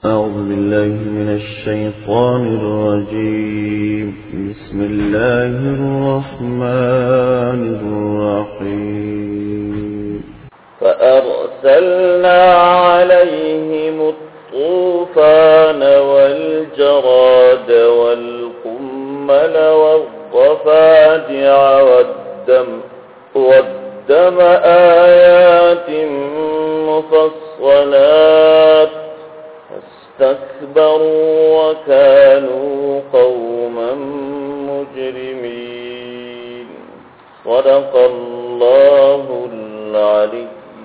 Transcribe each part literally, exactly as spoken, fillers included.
أعوذ بالله من الشيطان الرجيم. بسم الله الرحمن الرحيم. فأرسلنا عليهم الطوفان والجراد والقمل والضفادع والدم والدم آيات مفصلات فاستكبروا وكانوا قوما مجرمين. صدق الله العلي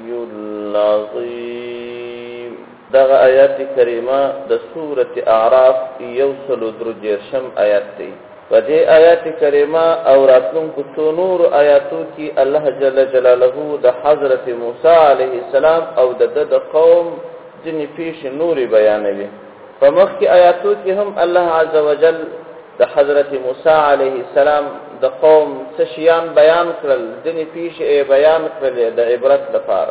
العظيم. دغه آیات کریمه د سورة اعراف یوصل درجرشم آیات دی. په دې آیات کریمه او راتلونکو څو نور آیاتو کې الله جل جلاله د حضرت موسی علیه السلام او د د قوم ځینې پیښې نورې بیانوي. په مخکې آیاتو کې هم الله عز وجل د حضرت موسی علیه السلام د قوم څه شیان بیان کړل، ځینې پیښې بیان کړلې د عبرت لپاره.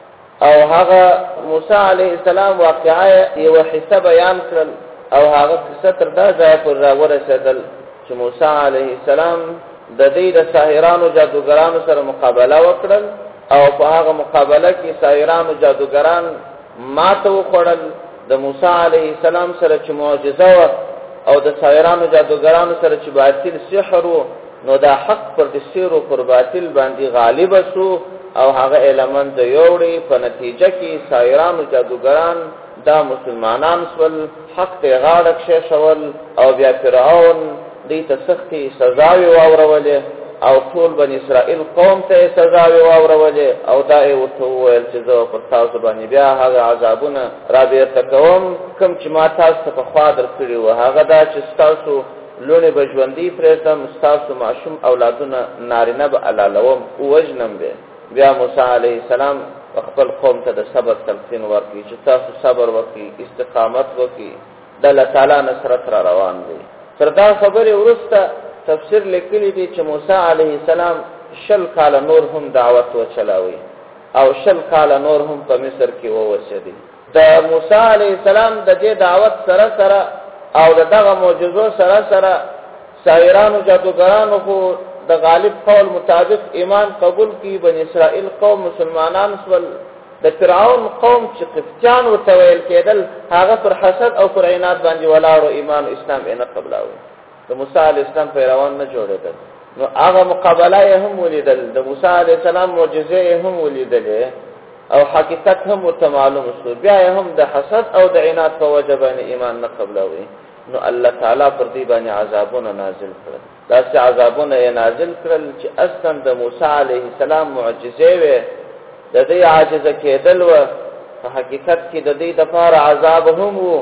او هغه موسی علیه السلام واقعه یوه حصه بیان کړل او هغه قصه تر دا ځایه پورې راورسېدل چې موسی علیه السلام د دې د ساحرانو جادوګرانو سره مقابله وکړل او په هغه مقابله کې ساحرانو جادوګران ماته وخوړل. د موسی علیه السلام سره چې معجزه وه او د ساحرانو جادوګرانو سره چې باطل سحر و، نو دا حق پر د سحر پر باطل باندې غالب شو او هغه علمن د یوړي. په نتیجه کې ساحرانو جادوګران دا مسلمانان سول، حق ته غاړه کښېښول او بیا فرعون دې ته سختې سزاوې واورولې او ټول بني اسرائیل قوم ته سزاوې واورولې او دا یې ورته وویل چې زه پر تاسو باندې بیا هغه عذابونه را بیرته کوم کوم چې ما تاسو ته پخوا درکړي وو. هغه دا چې ستاسو لوڼې به ژوندي پرېږدم، ستاسو ماشوم اولادونه نارینه به حلالوم، ووژنم به. بیا موسی علیه السلام خپل قوم ته د صبر تلقین ورکړي چې تاسو صبر وکړئ، استقامت وکړئ، د الله تعالی نصرت را روان دی. تر دا خبرې وروسته تفسیر لیکلی دی چې موسی علیه السلام شل کاله نور هم دعوت وچلاوی او شل کاله نور هم په مصر کې ووسېدی. د موسی علیه السلام د دې دعوت سره سره او د دغه معجزو سره سره ساحرانو جادوګرانو خو د غالب قول مطابق ایمان قبول کی. بني اسرائیل قوم مسلمانان سول. د فرعون قوم چې قبطیان ورته ویل کېدل هغه پر حسد او پر عناد باندې ولاړو، ایمان اسلام یې نه قبلاوه. د موسی علیه السلام پیروان نه جوړېدل. نو هغه مقابله یې هم ولیدل، د موسی علیه السلام معجزې یې هم ولیدلې او حقیقت هم ورته معلوم شو، بیا یې هم د حسد او د عناد په وجه باندې ایمان نه قبلوي. نو الله تعالی پر دې باندې عذابونه نازل کړل. داسې عذابونه یې نازل کړل چې اصلا د موسی علیه السلام معجزې وې، د دې عاجزه کېدل وه. په حقیقت کې د دې دپاره عذاب هم و.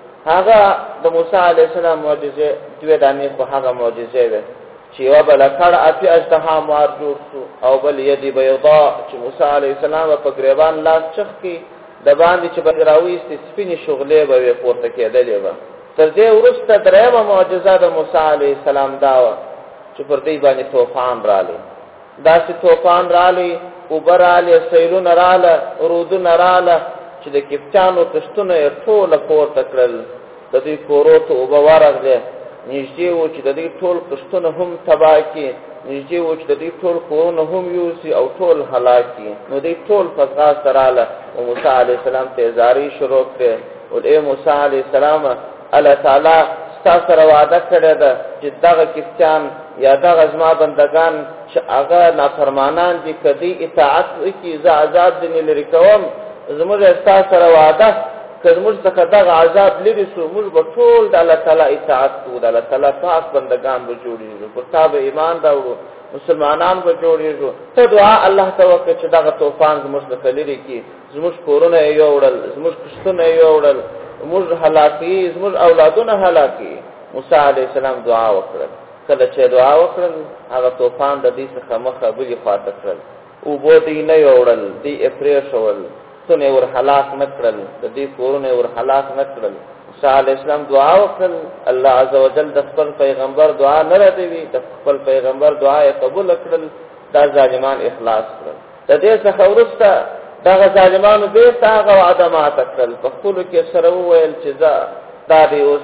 هغه د موسی علیه السلام معجزې دوې دانې خو هغه معجزې وې چې یوه به لکړ اپې اژدها مار جوړ شو او بل یدي بیضا چې موسی علیه السلام په ګریوان لاس چخ کې د باندې چې به راویستې سپینې شغلې به وې پورته کېدلې به. تر دې وروسته درېیمه معجزه د موسی علیه السلام دا وه چې پر دې باندې طوفان رالی. داسې طوفان رالی، اوبه رالی، سیلونه راله، رودونه راله چې د کپټانو کښتونه یې ټوله پورته کړل. د دوی کورو ته اوبه ورغلې. نږدې و چې د دوی ټول کښتونه هم تباه کړي، نږدې و چې د دوی ټول کورونه هم یوسي او ټول هلاک کړي. نو دوی ټول په ځغاسته راله او موسی علیه السلام ته یې زارۍ شروع کړې. ول ای موسی علیه السلام، الله تعالی ستا سره وعده کړې ده چې دغه کپټان یا دغه زما بندګان چې هغه نافرمانان دي که دوی اطاعت وکړي زه عذاب ځینې لرې کوم. زموږ ستا سره وعده که زموږ څخه دغه عذاب لرې شو موږ به ټول د الله تعالی اطاعت کوو، د الله تعالی پاک بندګان به جوړېږو، پر تا به ایمان راوړو، مسلمانان به جوړېږو. ته دعا الله ته وکړه چې دغه طوفان زموږ څخه لرې کړي. زموږ کورونه یې یوړل، زموږ کښتونه یې یوړل، موږ هلاکي، زموږ اولادونه هلاکي. موسی علیه السلام دعا وکړل. کله چې دعا وکړل هغه طوفان د دې څخه مخه بلې خواته کړل. اوبو دوی نه یوړل، دوی یې پرېښول، ستونې ور هلاک نه کړل، د دې کورونه یې ور هلاک نه کړل. موسی علیه السلام دعا وکړل. الله عز وجل د خپل پیغمبر دعا نه ردوي، د خپل پیغمبر دعا یې قبول کړل. دا ظالمان اخلاص کړل. د دې څخه وروسته دغه ظالمانو بیرته هغه وعده ماته کړل، په خپلو کې سره وویل چې ځه دا دې اوس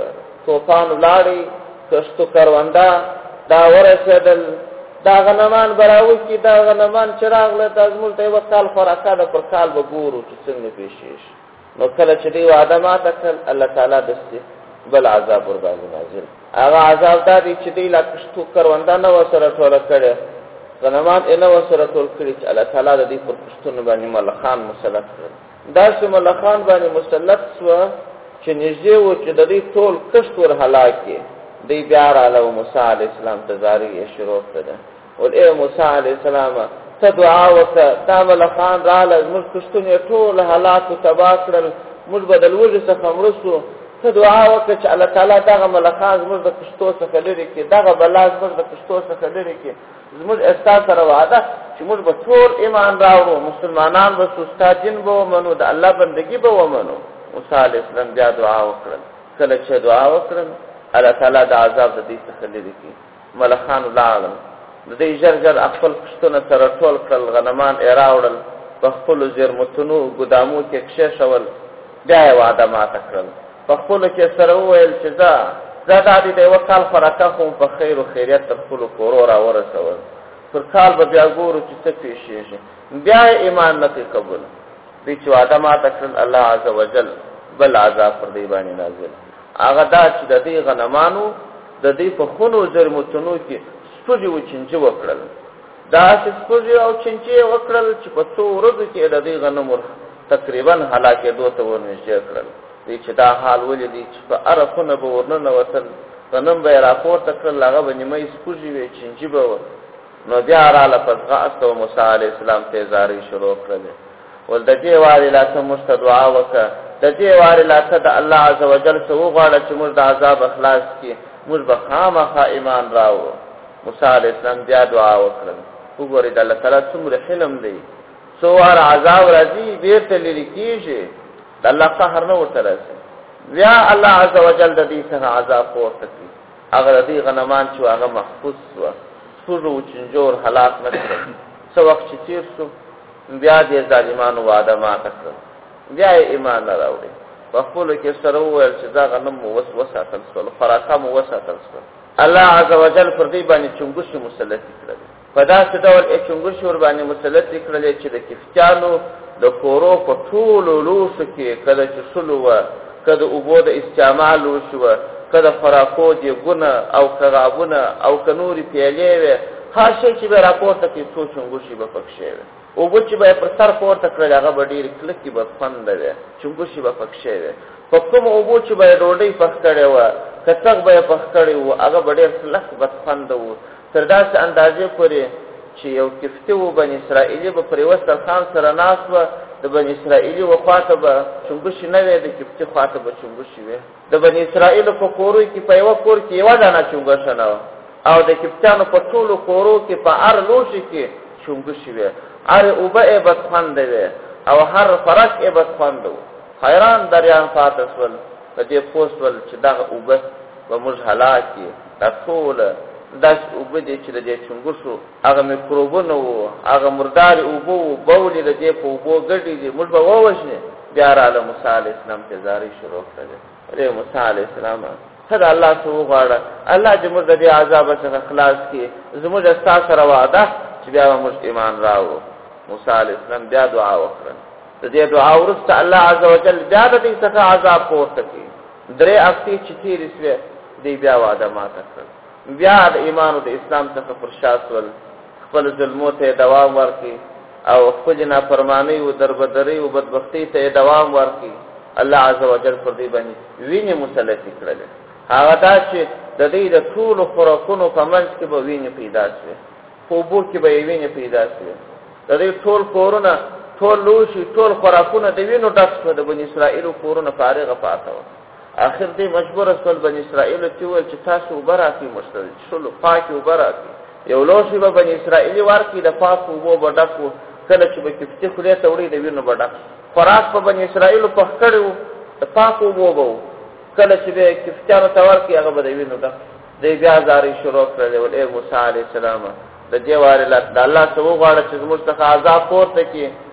طوفان ولاړې، کښتو کرونده دا ورسېدل، دا غنمان به راوکړي، دا غنمان چې راغله دا زموږ ته یوه کال خوراکه ده، پر کال به ګورو چې څنګه پېښې شي. نو کله چې دوی وعده ماته کړل، الله تعالی داسې بل عذاب ورباندې نازل. هغه عذاب دا دی چې دوی لا کښتو کرونده نه وه سره ټوله کړې، غنمان یې نه وه سره ټول کړي چې الله تعالی د دوی پر کښتونو باندې ملخان مسلط کړل. داسې ملخان باندې مسلط سوه چې نږدې وو چې د دوی ټول کښت ور هلاک کړي. دوی بیا راغله او موسی علیه السلام ته زارۍ یې شروع کړه، ول ای موسی علیه السلام ته دعا وکړه، دا ملخان راغله زموږ کښتونه یې ټول هلاک و تباه کړل، موږ به د لوږې څخه مړه سو. ته دعا وکړه چې الله تعالی دغه ملخان زموږ د کښتو څخه لرې کړي، دغه بلا زموږ د کښتو څخه لرې کړي. زموږ ستا سره وعده چې موږ به ټول ایمان راوړو، مسلمانان به سو، ستا دین به ومنو، د الله بندګي به ومنو. موسی علیه السلام بیا دعا وکړل. کله چې دعا وکړل، الله تعالی د عذاب د دوی څخه لرې کړي. ملخان ولاړل، د دوی ژر ژر خپل کښتونه سره ټول کړل، غنمان یې راوړل، په خپلو زیرمتونو ګدامو کې کښېښول. بیا یې وعده ماته کړل، په خپلو کې سره وویل چې ځه زه دا دې د یوه کال خوراکه خو په خیر و خیریت تر خپلو کورو را ورسول، پر کال به بیا ګورو چې څه پېښېږي. بیا یې ایمان نه کوي قبول. دوی چې وعده ماته کړل، الله عز وجل بل عذاب پر دوی باندې نازل. هغه دا چې د دې غنمانو د دې په خونو زرمتونو کې سپږې و چنجې وکړل. داسې سپږې او چنجې یې وکړل چې په څو ورځو کې د دې غنمو تقریبا هلاکېدو ته ورنږدې کړل. دوی چې دا حال ولیدي چې په هره خونه به ورننوتل، غنم به یې راپورته کړل، هغه به نیمۍ سپږې وې، چنجې به وه. نو بیا راله په ځغاسته و موسی علیه السلام ته یې زارۍ شروع کړلې، ول د دې وارې لا ته موږ ته دعا وکړه، د دې وارې لا ته د الله عز وجل څه وغواړه چې موږ د عذاب خلاص کړي، موږ به خامخا ایمان راوړو. موسی علیه السلام بیا دعا وکړل. وګورئ د الله تعالی څومره حلم دی، څو وار عذاب راځي بیرته لرې کېږي، د الله قهر نه ورته راسي. بیا الله عز وجل د دې څخه عذاب پورته کړي. هغه د دې غنمان چې هغه محفوظ سوه، سپږو و چنجور هلاک نه کړل. څه وخت چې تېر سو، بیا دې ظالمانو وعده ماته کړل، بیا یې ایمان نه راوړي. په خپلو کې سره وویل چې دا غنم مو وساتل سول، خوراکه مو وساتل سول. الله عز وجل پر دې باندې چنګوښې مسلطې کړلې، په داسې ډول یې چنګوښې ور باندې مسلطې کړلې چې د کفتیانو د کورو په ټولو لوښو کې کله چې سلو وه، که د اوبو د استعمال لوښي وه، که د خوراکو دیګونه او کغابونه او که نورې پیالې وې، هر شی چې به یې راپورته کړي څو چنګوښې به پکښې وې. اوبه چې به یې پر سر پورته کړل، هغه به ډېرې کلکې بدخونده وې، چنګوښې به پکښې وې. په کومو اوبو چې به یې ډوډۍ پخ کړې وه، کڅک به یې پخ کړی و، هغه به ډېر کلک بدخونده و، تر داسې اندازې پورې چې یو کفتي و بني اسرائیلي به پر یوه دسترخوان سره ناست وه، د بني اسرائیلي و خواته به چنګوښې نه وې، د کفتي خواته به چنګوښې وې. د بني اسرائیلو په کورو کې په یوه کور کې یوه دانه چنګوښه نه وه، او د کفتیانو په ټولو کورو کې په هر لوښي کې چنګوښې وې. هر اوبه یې بدخونده وې او هر فرق یې بدخونده و. حیران دریان پاته سول، په دې پوه سول چې دغه اوبه به موږ هلاک کړي. دا ټوله داسې اوبه دي چې د دې چنګوښو هغه میکروبونه وو، هغه مردارې اوبه وو، بولې د دې په اوبو ګډې دي، موږ به ووژنې. بیا راله موسی علیه السلام ته زارۍ شروع کړلې، ولې موسی علیه السلام ته د الله څه وغواړه، الله چې موږ د دې عذابه څخه خلاص کړي، زموږ ستا سره وعده چې بیا به موږ ایمان راوړو. موسی علیه السلام بیا دعا وکړل. د دې دعا وروسته الله عز وجل بیا د دې څخه عذاب پورته کړي. درې هفتې چې تېرې سوې، دوی بیا وعده ماته کړل، بیا د ایمان او د اسلام څخه پر شا سول، خپل ظلمو ته یې دوام ورکړي او خپلې نافرمانۍ و دربدرۍ و بدبختۍ ته یې دوام ورکړي. الله عز وجل پر دوی باندې وینې مسلطې کړلې، هغه دا چې د دوی د ټولو خوراکونو په منځ کې به وینې پیدا شوې، په اوبو کې به یې وینې پیدا شوې. د دوی ټول کورونه، ټول لوښي، ټول خوراکونه د وینو ډک شوه. د بني اسرائیلو کورونه فارغه پاته وه. آخر دې مجبوره شول بني اسرائیلو چې وویل چې تاسو اوبه راکړئ، موږ ته شلو پاکې اوبه راکړئ. یو لوښی به بني اسرائیلي ورکړي، د پاکو اوبو به ډک و، کله چې به کفتي خولې ته وړي د وینو به ډک. خوراک په بني اسرائیلو پخ کړی و، د پاکو اوبو به و، کله چې به کفتیانو ته ورکړي هغه به د وینو ډک. دوی بیا زارۍ شروع کړلې، ول ای موسی علیه السلام د دې وارې د الله څه وغواړه چې زموږ څخه عذاب پورته کړي،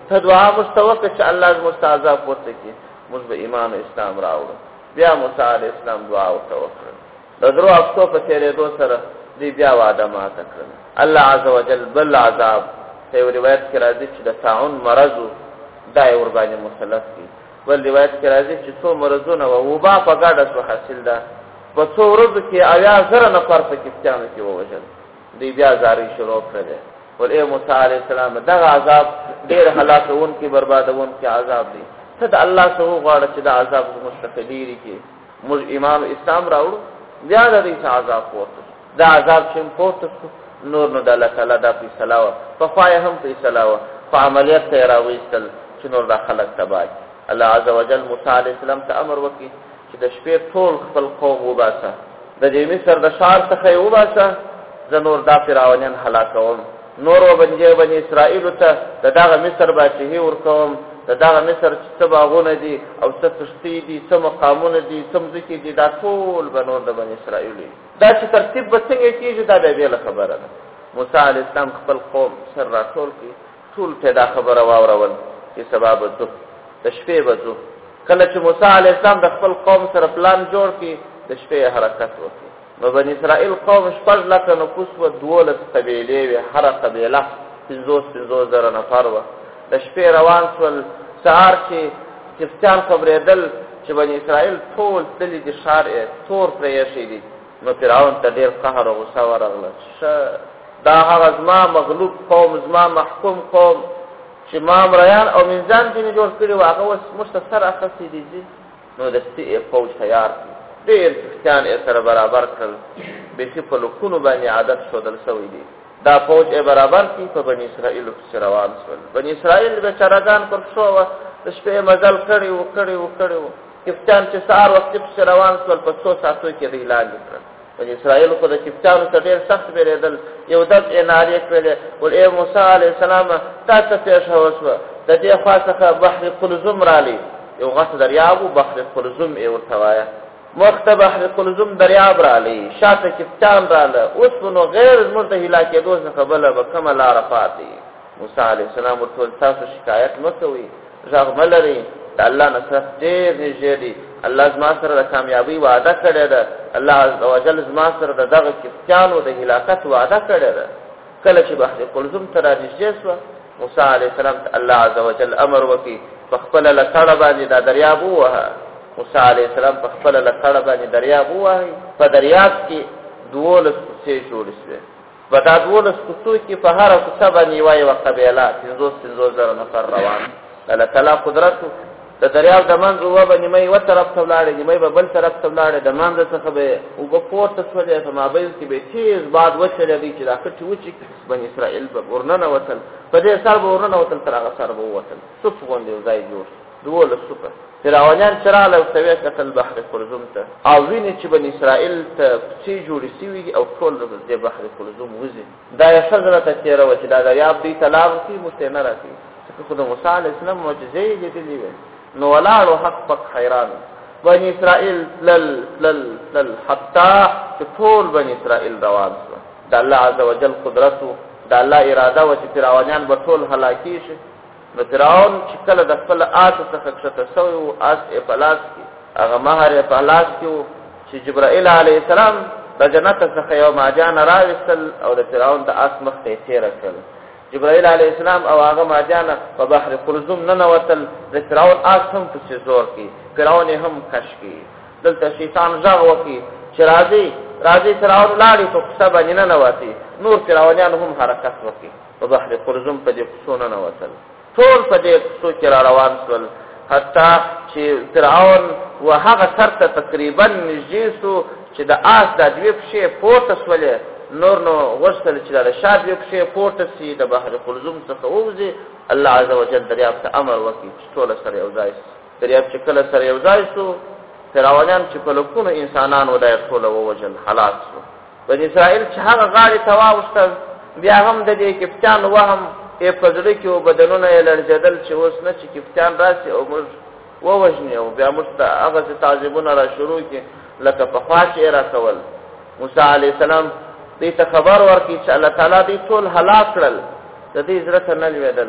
ته دعا مستوکه چې الله زموږ عذاب پورته کړي موږ به ایمان او اسلام راوړو بیا موسی علیه السلام دعا ورته وکړه د درو هفتو په تېرېدو سره دوی بیا وعده ماته کړل الله عز وجل بل عذاب په یو روایت کې راځي چې د طاعون مرض دا یې ورباندې مسلط کړي بل روایت کې راځي چې څو مرضونه و وبا په ګډه سو حاصل ده په څو ورځو کې اویا زره نفر په کفتیانو کې ووژل دوی بیا زارۍ شروع کړی ول ای موسی علیه السلام دغه عذاب ډېر هلاکوونکي بربادوونکي عذاب دی ته د الله څخه وغواړه چې د عذاب زموږ څخه لرې کړي موږ ایمان اسلام راوړو بیا د دې عذاب پورته دا عذاب چې پورته نور نو د الله تعالی دا فیصله وه پخوا یې هم فیصله وه په عملیت ته یې راویستل چې نور دا خلک تباه کړي الله عز وجل موسی علیه السلام ته امر وکړي چې د شپې ټول خپل قوم وباسه د دې مصر د ښار څخه یې وباسه زه نور دا فرعونیان هلاکوم نور وبنجې بني اسرائیلو ته د دغه مصر بادشاهي ورکوم د دغه مصر چې څه باغونه دي او څه کښتۍ دي څه مقامونه دي څه مځکې دي دا ټول به نور د بني اسرائیلو وي دا چې ترتیب به څنګه کېږي دا بیا بېله خبره ده موسی علیه السلام خپل قوم سر راټول کړي ټول ته دا خبره واورول چې سبا به ځو د شپې به ځو کله چې موسی علیه السلام د خپل قوم سره پلان جوړ کړي د شپې حرکت وکړي نو بني اسرائیل قوم شپږ لکه نفوس وه دولس قبیلې وې هره قبیله پنځوس پنځوس زره نفر وه د شپې روان شول سهار چې کفتیان خبرېدل چې بني اسرائیل ټول تللي دي ښار یې تور پرې ایښی دي نو فرعون ته ډېر قهر او غوسه ورغله ښه دا هغه زما مغلوب قوم زما محکوم قوم چې ما مریان او منځان ځینې جوړ کړي وو هغه اوس موږ ته سر اخیستی دي ځي نو دستي یې فوج تیار کړي ډېر کفتیان یې سره برابر کړل بیخي په لکونو باندې عادت ښودل شوی دي دا فوج یې برابر کړي په بني اسرائیلو پسې روان شول بني اسرائیل بېچارهګان پر پښو وه د شپې مزل کړی و کړی و کړی و کفتیان چې سهار وختي پسې روان شول په څو ساعتو کې دوی لاندې کړل بني اسرائیل خو د کفتیانو ته ډېر سخت بېرېدل یو دب یې نارې کړلې ول ای موسی علیه السلام تا ته پېښه وشوه د دې خوا څخه بحر قلزم رالی یو غټ دریاب و بحر قلزم یې ورته وایه مخ ته بحر قلزم دریاب رالی شاته کفتیان راله اوس به نو غیر زموږ د هلاکېدو څخه بله به کومه لاره پاتې موسی علیه السلام ورته وویل تاسو شکایت مه کوئ غږ مه لرئ د الله نصرت ډېر نږدې دی الله زما سره د کامیابۍ وعده کړې ده الله عز وجل زما سره د دغه کفتیانو د هلاکت وعده کړې ده کله چې بحر قلزم ته را نږدې شوه موسی علیه السلام ته الله عز وجل امر وکړي په خپله لکړه باندې دا دریاب ووهه موسی علیه السلام په خپله لکړه باندې دریاب ووهئ په دریاب کې دولس کوڅې جوړې شوې په دا دولس کوڅو کې په هره کوڅه باندې یوه یوه قبیله پنځوس پنځوس زره نفر روان د الله تعالی قدرت د دریاب د منځ اوبه به نیمه یوه طرف ته ولاړې نیمه به بل طرف ته ولاړې د منځه څخه به اوبه پورته شولې په مابین کې به تیز باد وچلېدی چې دا کټې وچې بني اسرائیل به ورننوتل په دې سر به ورننوتل تر هغه سر به ووتل صف غوندې یو ځای جوړ دولس صفه فرعونیان چې راغله ورته ویې کتل بحر قلزم ته او وینې چې بني اسرائیل ته کوڅې جوړې شوي دي او ټول د دې بحر قلزم وځي دا یې ښه زړه ته تېره وه چې دا دریاب دوی ته لار ورکوي موږ ته یې نه راکوي ځکه خو د موسی علیه السلام معجزې یې لیدلې وې نو ولاړو حق پک حیران بني اسرائیل تلل تلل تلل حتی چې ټول بني اسرائیل روان شوه د الله عز وجل قدرت و د الله اراده وه چې فرعونیان به ټول هلاکي شي نو فرعون چې کله د خپل آسو څخه کښته شوی و آس یې په لاس کې هغه مهر یې په لاس کې و چې جبرائیل علیه السلام د جنت څخه یو ماجانه راویستل او د فرعون د آس مخ ته یې تېره کړل جبرائیل علیه السلام او هغه ماجانه په بحر قلزم ننوتل د فرعون آس هم پسې زور کړي فرعون یې هم کش کړي دلته شیطان غږ وکړي چې راځئ راځئ فرعون لاړې په کوڅه باندې ننوتې نور فرعونیان هم حرکت وکړي په بحر قلزم په دې کوڅو ننوتل ټول په دې کوڅو کې را روان شول حتی چې فرعون و هغه سر ته تقریبا نږدې شو چې د آس دا دوې پښې پورته شولې نور نو غوښتل چې د شا دوې پښې پورته سي د بحر قلزم څخه ووځي الله عز وجل دریاب ته امر وکړي چې ټوله سره یو ځای شي دریاب چې کله سره یو ځای شو فرعونیان چې په لکونو انسانان و دا یې ټوله ووژل هلاک شو بني اسرائیل چې هغه غاړې ته واوښتل بیا هم د دې کفتیانو وهم یې په زړه کې و بدنونه یې لړزېدل چې اوس نه چې کفتیان راسي او موږ ووژني او بیا موږ ته هغسې تعذیبونه را شروع کړي لکه پخوا چې یې را کول موسی علیه السلام دوی ته خبر ورکړي چې الله تعالی دوی ټول هلاک کړل د دوی زړه ته نه لوېدل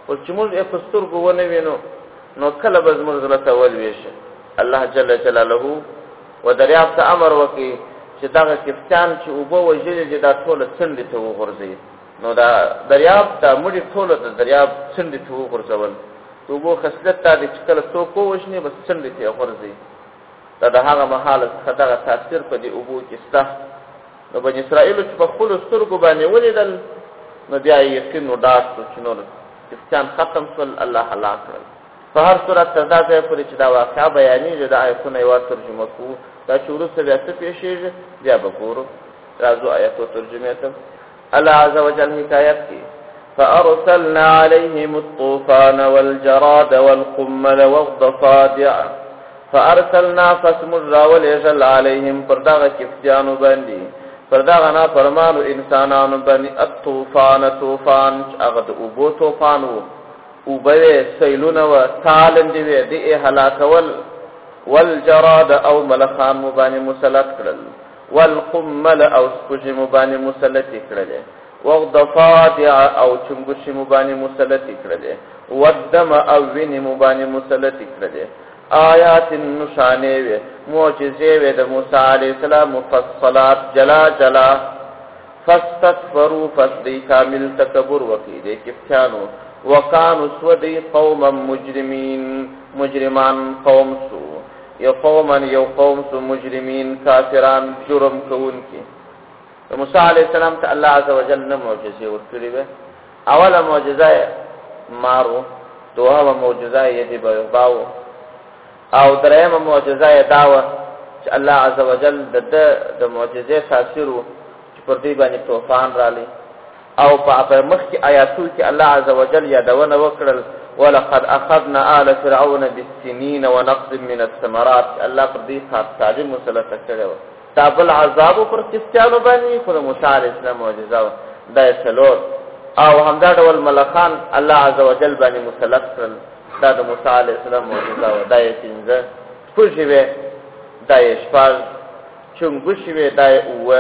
او چې موږ یې په سترګو ونه وینو نو کله به زموږ زړه ته ولوېږي. الله جل جلاله و دریاب ته امر وکړي چې دغه کفتیان چې اوبه وژلې دي دا ټوله څنډې ته وغورځوي. نو دا دریاب ته مړي ټوله د دریاب څنډې ته وغورځول. د اوبو خصلت دا دی چې کله څوک ووژني بس څنډې ته یې غورځوي. دا د هغه مهاله څخه دغه تاثیر په دې اوبو کې شته. نو بني اسرائیلو چې په خپلو سترګو باندې ولیدل نو بیا یې یقین وډاډ شو چې نور کفتیان ختم شول، الله هلاک کړل. په هر صورت تر دا ځای پورې چې دا واقعه بیانېږي دا آیتونه یې ترجمه کوو. دا چې وروسته بیا څه پېښېږي بیا به ګورو. راځو آیتو ترجمې ته. الله عز وجل حکایت کوي فأرسلنا عليهم الطوفان والجراد والقمل والضفادع فأرسلنا فاسمر راولېږل علیهم پر دغه کفتیانو باندې پر دغه نافرمانو انسانانو باندې الطوفان طوفان هغه د اوبو طوفان و، اوبه وې سیلونه وه تالندې وې دې یې هلاکول. والجراد او ملخان مو باندې مسلط کړل، والقمل او سپوږې مو باندې مسلطې کړلې، والضفادع او چنګوښې مو باندې مسلطې کړلې، والدم او وینې مو باندې مسلطې کړلې. آیات نشانې وې معجزې وې د موسی علیه السلام مفصلات جلا جلا. فاستكبروا فسدی کامل تکبر وکړي دې کفتیانو. وکانو سودی قوما مجرمین مجرمان قوم سو یو قوما یو قوم سو مجرمین کافران جرم کوونکي. موسی علیه السلام ته الله عز وجل نه معجزې ورکړي وې. اوله معجزه مارو، دوهمه معجزه یې بیضاو، او درېمه معجزه یې دا وه چې الله عز وجل د ده د معجزې تاثیر و چې پر دوی باندې طوفان رالی. او په مخکې آیاتو کې الله عز وجل یادونه وکړل ولقد اخذنا آل فرعون بالسنین ونقص من الثمرات. الله پر دې تعلیم مسلطه کړی و. دا بل عذاب پر کفتیانو باندې خو د موسی علیه السلام معجزه وه دا یې څلور. او همدا ډول ملخان الله عز وجل باندې مسلط کړل، دا د موسی علیه السلام معجزه وه دا یې پنځه. سپوږې وې دا یې شپږ، چنګوښې وې دا یې اووه،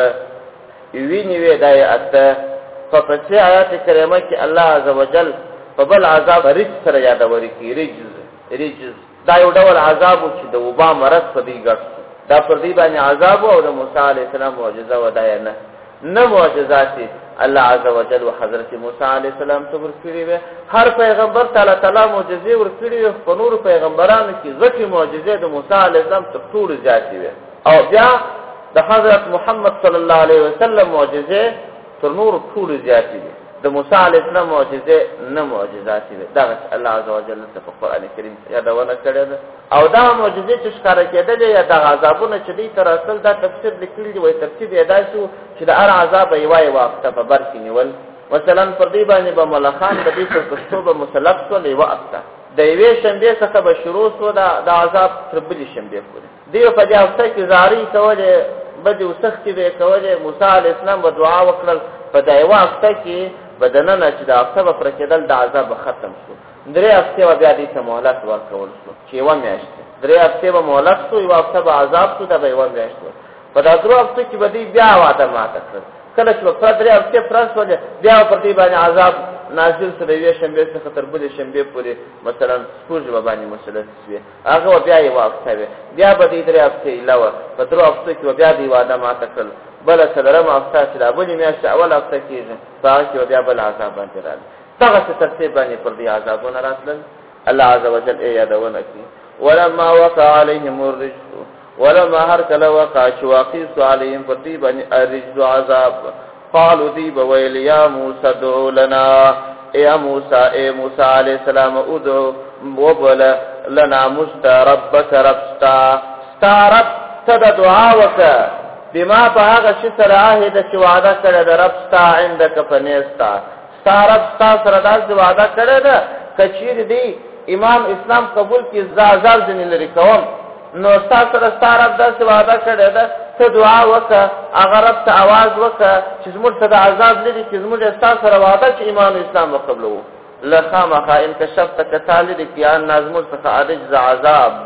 وینې وې دا یې اته. په پسې آیات کریمه کې الله عز وجل په بل عذاب رجز سره یادوري کوي. رجز رجز دا یو ډول عذاب چې د وبا مرض په دې ګډ دا پر دې باندې عذاب او د موسی علیه السلام معجزه و دا یې نه نه معجزات الله عز وجل او حضرت موسی علیه السلام ته ورکړي وي. هر پیغمبر تعالی تعالی معجزې ورکړي وي، په نور پیغمبرانو کې غټي معجزې د موسی علیه السلام تر ټولو زیاتې وي. او بیا د حضرت محمد صلی الله علیه وسلم معجزې تر نور ټولو زیاتې دي. د موسی علیه السلام معجزې نه معجزات دي. دا الله عز وجل په قرآن کریم یادونه کړې ده. او دا معجزې چې ښکاره کېدلې یا د عذابونه چې دوی ته راتلل دا تفسیر لیکلي دي. وایي تفسیر یې دا شو چې د هر عذاب به یوه یوه هفته په بر کې نیول. مثلا پر دې باندې به ملخان د دې پر پښتو به مسلط شول یوه هفته، د یوې شنبې څخه به شروع شو د عذاب تر بلې شنبې پورې. دوی په دې هفته کې زارۍ کولې، بدې او سختې به یې کولې. موسی علیه السلام به دعا وکړل په دا یوه هفته کې بدننه چې د هفته به پوره کېدل د عذاب به ختم شو. درې هفتې به بیا دې ته مهلت ورکول شو چې یوه میاشت درې هفتې به مهلت شو، یوه هفته به عذاب شو، دا به یوه میاشت وه. په دا درو هفتو کې به دوی بیا وعده ماته کړل. کله چې به پوره درې هفتې پوره شولې بیا به پر دوی باندې عذاب نازل شو د یوې شنبې څخه تر بلې شنبې پورې. مثلا سپوږې به باندې مسلط شوې، هغه به بیا یوه هفته وې، بیا به دوی درې هفتې ایله وه. په درو هفتو کې به بیا دوی وعده ماته کړل. بله څلورمه هفته چې دا بلې میاشتې اول هفته کېږي په هغه کې به بیا بل عذاب باندې راغلی. دغسې ترتیب باندې پر دې عذابونه راتلل. الله عز وجل یې یادونه کړي ولما وقع علیهم الرجز، ولما هر کله وقع چې واقع سو علیهم پر دې باندې الرجز عذاب، قالو دی به ویل یا موسی ادعو لنا، یا موسی ای موسی علیه السلام ادعو وبل لنا مست ربک ربستا ستا رب ته د دعا وکړه بما په هغه شي سره عهد چې وعده کړی د رب ستا عندک فنیستا ستا رب ستا سره داسې وعده کړی ده که چیرې دی امام اسلام قبول کړي زه عذاب ځینې لرې کوم، نو ستا سره ستا رب داسې وعده کړی ده ته دعا وکړه، هغه رب ته اواز وکړه چې زموږ ته د عذاب لري چې زموږ ستا سره وعده چې ایمان اسلام به قبلوو. لخامخا انکشفت که تا لرې کړي عنا زموږ څخه الرجز عذاب،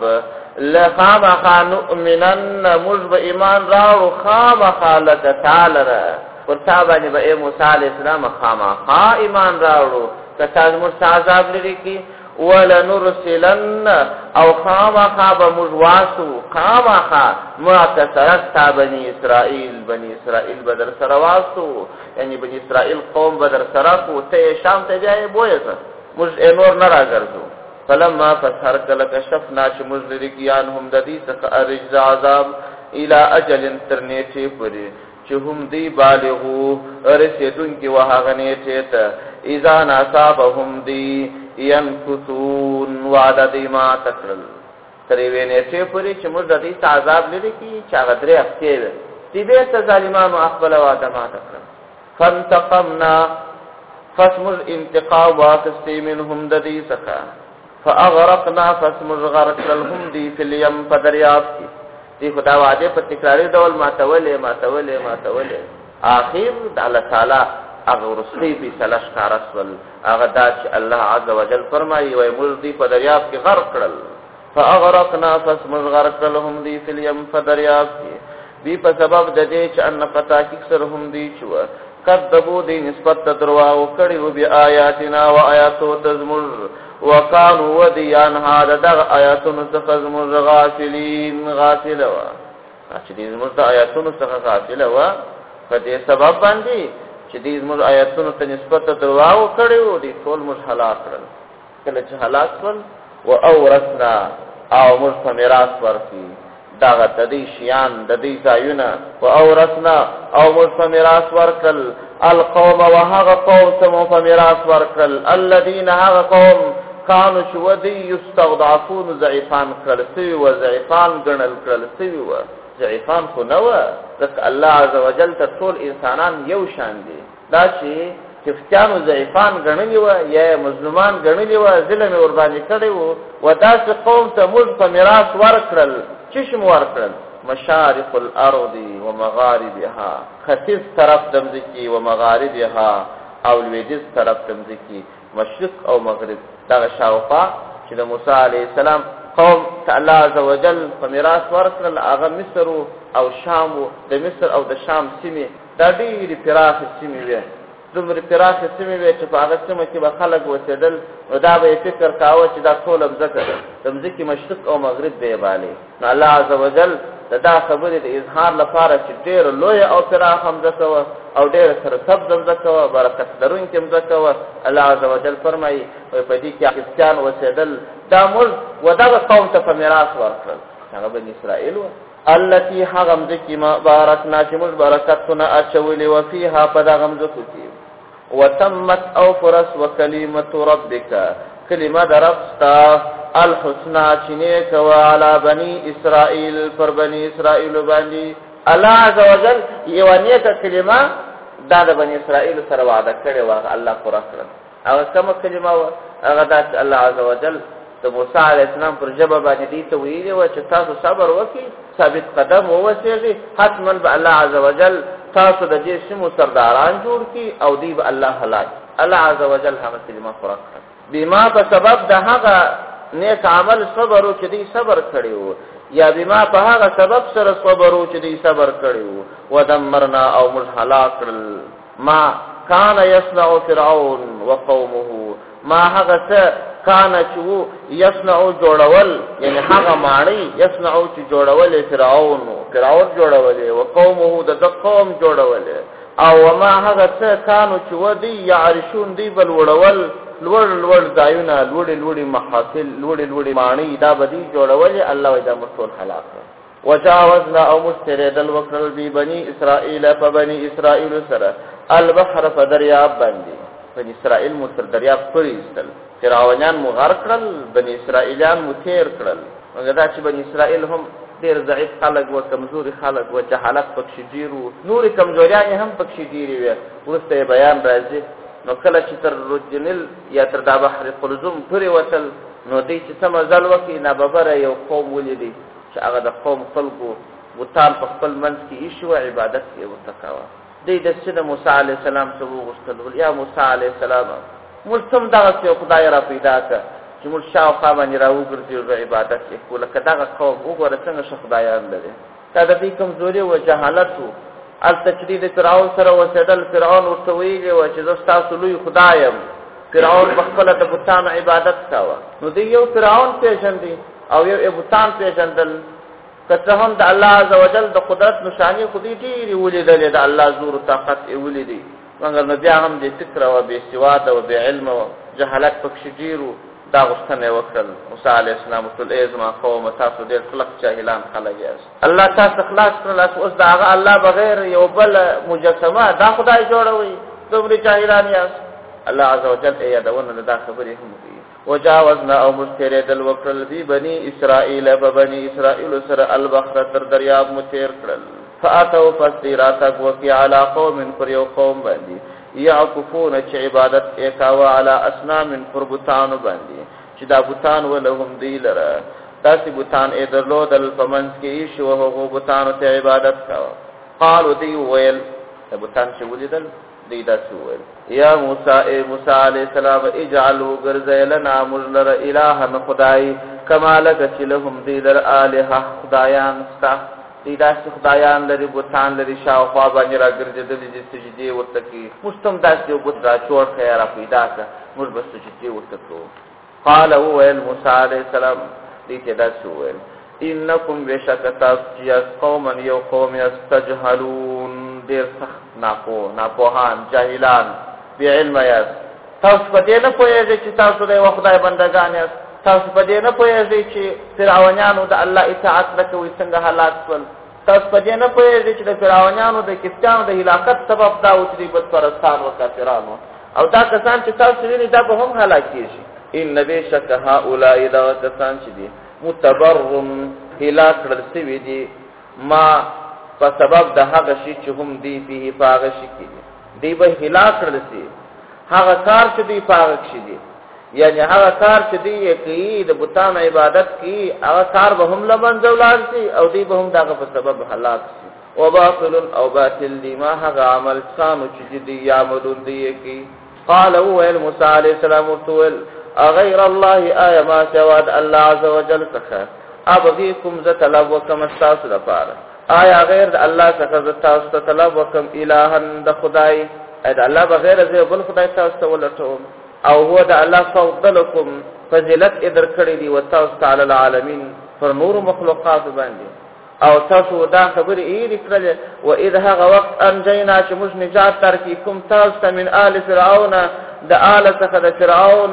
لخامخا نؤمنن موږ به ایمان راوړو خامخا لکه تا لره پر تا باندې به ای موسی علیه السلام خامخا ایمان راوړو کتا زموږ عذاب لري کی ولنرسلن او خامخا بمجواسو خامخا معتصرت بني اسرائیل بني اسرائیل بدر سرواسو یعنی بني اسرائیل قوم بدر سرکو ته شام ته جای بویسا مج نور نرا گردو فلما فسهر کلک شفنا چه مجلری کیانهم ددی سخ ارجز عذاب الى اجل ترنیچه پری چه هم دی بالغو رسیدون کی وحاغنیچه تا اذا نصابهم دی ینکثون وعد دی ما تکرل تریوینیچه پری چه مجلری تا عذاب لری کی چه غدری افتیوه تی بیت ظالمان و اقبل وعد ما تکرل فانتقمنا فاسمج انتقام واقستی منهم ددی سخا فاغرقنا فاسمج غرق لهم دی فی الیم فدریاب کی دی خدا وعده په تکراری ډول ماتولې ماتولې ماتولې اخر د الله تعالی هغه رسلی په سلاش کارسول هغه د الله عز وجل فرمایي وای مرضی په دریاب کې غرق کړل فاغرقنا فاسمج غرق لهم دی فی الیم فدریاب کی دی په سبب د دې چې ان پتا کې سرهم دی چو کذبوا دی نسبت درواو کړي و بیا آیاتنا و آیاتو تزمر وکانو ودیان هذا دغ آیاتونو څخه زموږ غافلین غافل وا چې دې زموږ آیاتونو څخه غافل وا په دې سبب باندې چې دې زموږ آیاتونو ته نسبت درواو کړو دي ټول موږ هلاک کړل کله چې هلاک شول او اورثنا او موږ په میراث ورکړي داغه تدی شیان د دې ځایونه او اورثنا او موږ په میراث ورکړل القوم وهغه قوم ته مو په میراث ورکړل الذين هغه قوم کانو شو دی یستضعفون ضعیفان کړل سی و ضعیفان ګڼل کړل سی و ضعیفان خو نو ځکه الله عز وجل ته ټول انسانان یو شان دي دا چې کفتیانو ضعیفان ګڼلی و یا مظلومان ګڼلی و ظلم ور باندې کړی و و داسې قوم ته موږ په میراث ورکړل چې شم ورکړل مشارق الارض ومغاربها ختیځ طرف دمځکی و مغاربها او لویدیځ طرف دمځکی مشرق او مغرب دا شاوخوا چې د موسی علیه السلام قوم ته الله عز وجل په میراث ورکړل هغه مصر او شام د مصر او د شام سیمې دا ډېرې پراخې سیمې وې دومره پراخې سیمې وې چې په هغه سیمه کې به خلک اوسېدل نو دا به یې فکر کاوه چې دا ټوله مځکه ده د مځکې مشرق او مغرب به یې بالې نو الله عز وجل د دا خبرې د اظهار لپاره چې ډېر لوی او پراخه مځکه وه او ډېر سرسبزه مځکه وه برکت لرونکې مځکه وه الله عز وجل فرمایي وایي په دې کې کریستیان اوسېدل دا موږ و دغه قوم ته په میراث ورکړل هغه بني اسرائیل وه التي هغه مځکې ما بارکنا چې موږ برکتونه اچولې وه فیها په دغه مځکو کې وتمت او فرس وکلمت ربک کلمه د رب ستا الحسنا چې نیک وه علی بني اسرائیل پر بني اسرائیل باندې الله عز وجل یوه نیکه کلمه دا د بني اسرائیل سره وعده کړې وه الله پوره کړل هغه کومه کلمه وه هغه دا چې الله عز وجل د موسی علیه السلام پر ژبه باندې دې ته ویلي وه چې تاسو صبر وکړئ ثابت قدم ووسېږئ حتما به الله عز وجل تاسو د دې سیمو سرداران جوړ کړي او دوی به الله هلاک الله عز وجل هغه کلمه پوره کړه بما په سبب د هغه نیک عمل صبر او چې دوی صبر کړي وو یا بما په هغه سبب سره صبر او چې دوی صبر کړي وو ودمرنا او موږ هلاک کړل ما کان یصنع فرعون وقومه ما هغه څه کان چې یصنع جوړول یعنی هغه ماڼۍ یصنع چې جوړول فرعون فرعون جوړول او قومه د قوم جوړول او ما هغه څه کانو چې ودی یعرشون دی بل وړول لوړ لوړ ځایونه لوړې لوړې محاصل لوړې لوړې ماڼۍ دا بدی جوړول الله وجه مرسول هلاک وجاوزنا او مستردل وکړل بی بني اسرائیل فبني اسرائیل سره البحر فدریاب باندې بني اسرائیل مو تر دریاب پورې استل فرعونان مو غرق کړل بني اسرائیلان مو تیر کړل هغه دا چې بني اسرائیل هم ډېر ضعیف خلک و کمزوري خلک و جهالت پکښې ډېر و نورې کمزوریانې هم پکښې ډېرې وې وروسته یې بیان راځي نو کله چې تر رجنل یا تر دا بحر قلزم پورې وتل نو دوی چې څه مزل وکړي ناببره یو قوم ولیدي چې هغه د قوم خلکو بوتان په خپل منځ کې ایښي وه عبادت یې ورته کوه دوی د چې د موسی علیه السلام څه وغوښتل یا موسی علیه السلام موږ څه هم دغسې یو خدای را پیدا کړه چې موږ شاوخوا باندې را وګرځېږو عبادت یې کړو لکه دغه قوم وګوره څنګه ښه خدایان لري دا د دوی کمزوري و جهالت و هلته چې دوی د فرعون سره اوسېدل فرعون ورته ویلي وه چې زه ستاسو لوی خدای یم فرعون بخپل د بوتان عبادت کاوه نو دی یو فرعون پیژندي او یو بوتان پیژندل کته هم د الله عزوجل د قدرت نشانی خودی ډیری ولیدل د الله زور طاقت ولیدي مګر نو بیا هم د فکر او به سواد او به علم او جهالت پکښ ډیرو دا غوښتنه وکړل موسی علیه السلام ټول ازما قوم تاسو ډیر خلق جاهلان خلک یاست الله تاسو خلاص کړل اوس دا الله بغیر یو بل مجسمه دا خدای جوړوي دومره جاهلان یاست الله عزوجل ایدونه دا خبرې هم کوي وجاوزنا او مسترد الوکل بی بنی اسرائیل ببنی اسرائیل سر البحر تر دریاب متیر کړل فاتو فسیراتک وفي على قوم فریو قوم باندې یعکفون چې عبادت اکاوا علی اصنام قربتان باندې چې دا بوتان ولهم دی لره داسې بوتان ای درلودل فمنس کې شو هغه بوتان ته عبادت کاوه قالو دی ویل دا بوتان چې ولیدل دی دا ویل یا موسی ای موسی علیہ السلام اجعلوا غرزلنا مزلر الها خدای کما لک چې لهم دی در الها خدایان ستا دی دا خدایان لري بوتان لري شاوخوا باندې راګرځېدل چې سجدي ورته کی مستم داسې یو بوت را چور خیره پیدا کا موږ بس سجدي ورته کو قال هو موسی علیہ السلام دې ته دا ویل انکم بشکتا یاس قوما یو قوم یستجهلون ډیر سخت ناپو ناپوهان جاهلان بی علم یاس تاسو په دې نه پوهیږئ چې تاسو د خدای بندگان یاست تاسو په دې نه پوهیږئ چې فرعونانو د الله اطاعت وکوي څنګه هلاک شول تاسو په دې نه پوهیږئ چې د فرعونانو د کفتانو د هلاکت سبب دا و چې بت پرستان او کافرانو او دا کسان چې تاسو وینئ دا به هم هلاک کیږي ان نبی شک هؤلاء دا کسان چې دي متبرم هلاک کړل شوي دي ما په سبب د هغه شي چې هم دی په هغه شي کې دی به هلاک کړل شي هغه کار چې دی په هغه شي دي یعنی هغه کار چې دی کوي د بوتان عبادت کوي هغه کار به هم لمن زولار شي او دی به هم دغه په سبب هلاک شي او باطل او باطل دی ما هغه عمل ثانو چې دی یعملون دی کوي قال هو موسی علیہ السلام ورتول غیر الله آیا ما سواد الله عز وجل څخه ابغيكم ذتلب وكم استاس لپاره آیا غیر د الله څخه تاسو ته طلب وکم الہن د خدای اې د الله بغیر زه بل خدای تاسو ته ولټوم او هو د الله فضلکم فضیلت ادر کړی دی وتاسو تعالی العالمین پر نور مخلوقات باندې او تاسو دا خبرې یې کړل و اذ هغه وقت انجینا چې موږ نجات ترکیکم تاسو ته من آل فرعون د آل څخه د فرعون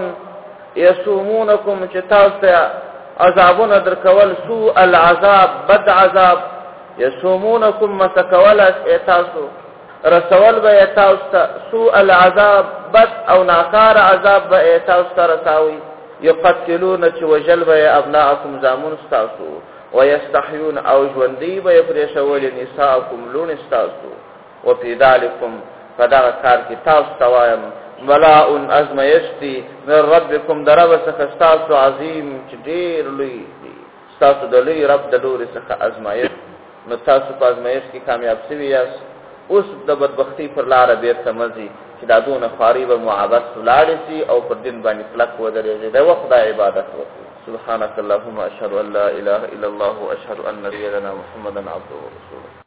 یسومونکم چې تاسو ته عذابونه درکول سوء العذاب بد عذاب یسومونکم مسکول اتاسو رسول به اتاسو سوء العذاب بد او ناکار عذاب به اتاسو رساوي یقتلون چې وجل به ابناءکم زامون استاسو ويستحيون او ژوندۍ به پرېښول نساءکم لون استاسو وفي ذلكم فدا کار کې تاسو توایم بلاء ازمایشتی من ربکم درب څخه تاسو عظیم چې ډېر لوی دی تاسو د لوی رب د لوري څخه ازمایش نو تاسو په ازمایش کې کامیاب شوي یاست اوس د بدبختی پر لار بیرته مزي چې دا دونه خاري به معابد ولاړ شي او پر دین باندې کلک ودرېږي د وخت د عبادت وکړي سبحانك اللهم اشهد ان لا اله الا الله واشهد ان نبينا محمدا عبده ورسوله